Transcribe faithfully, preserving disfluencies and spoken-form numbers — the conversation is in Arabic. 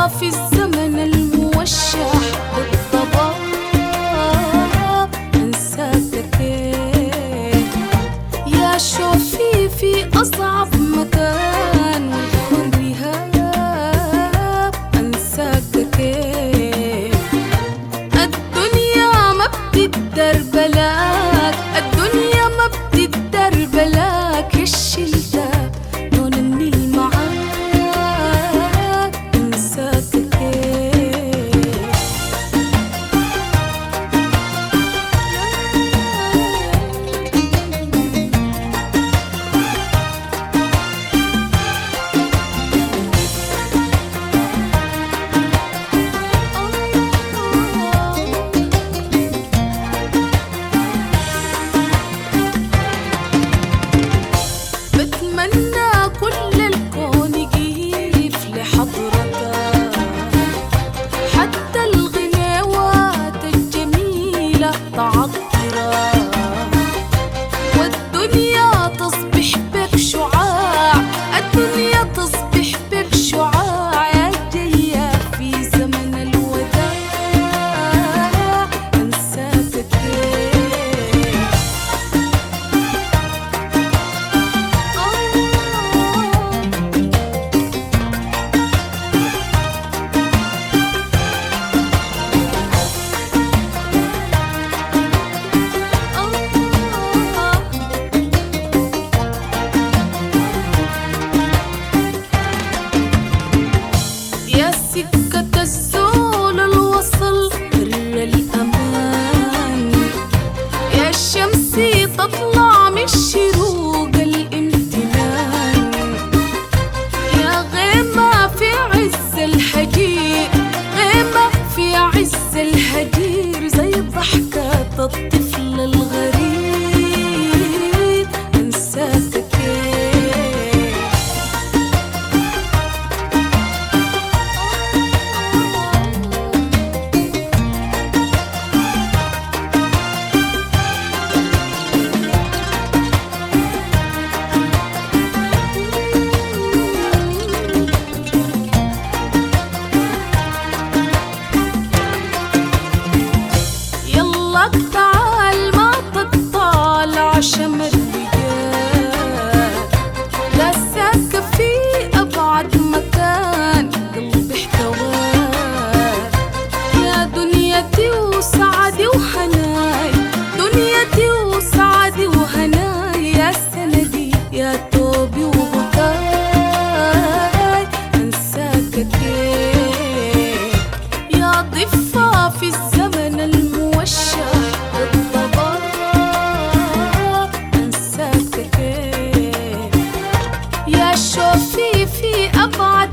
في الزمن الموشح بالضباب، انساك كيف يا شوفي في اصعب مكان والكون رهاب، انساك كيف الدنيا ما بتدربلاك، الدنيا ما بتدربلاك، الشلتك لون النيل معاك، انساك كيف بتمنى كل الكون يقيف لحضرتك، حتى الغناوات الجميلة تعطرك، والدنيا تصبح بك شعاع، الدنيا تصبح بك شعاع، يا جاية في زمن الوداع، انساك كيف يا سكة الزول الوصل بر الأمان، يا شمسي تطلع من شروق الامتنان، يا غيمة في عز الهجير، غيمة في عز الهجير، زي ضحكة الطفل الغريب، انساك كيف يلا تعال ما تطال عشم الرجال، لساك في أبعد مكان قلبي احتواك، يا دنيتي وسعدي وهناي، دنيتي وسعدي وهناي، يا سندي يا توبي وبكاي، انساك كيف يا ضفة في الزمن الموشح بالضباب، انساك كيف يا شوفي في ابعد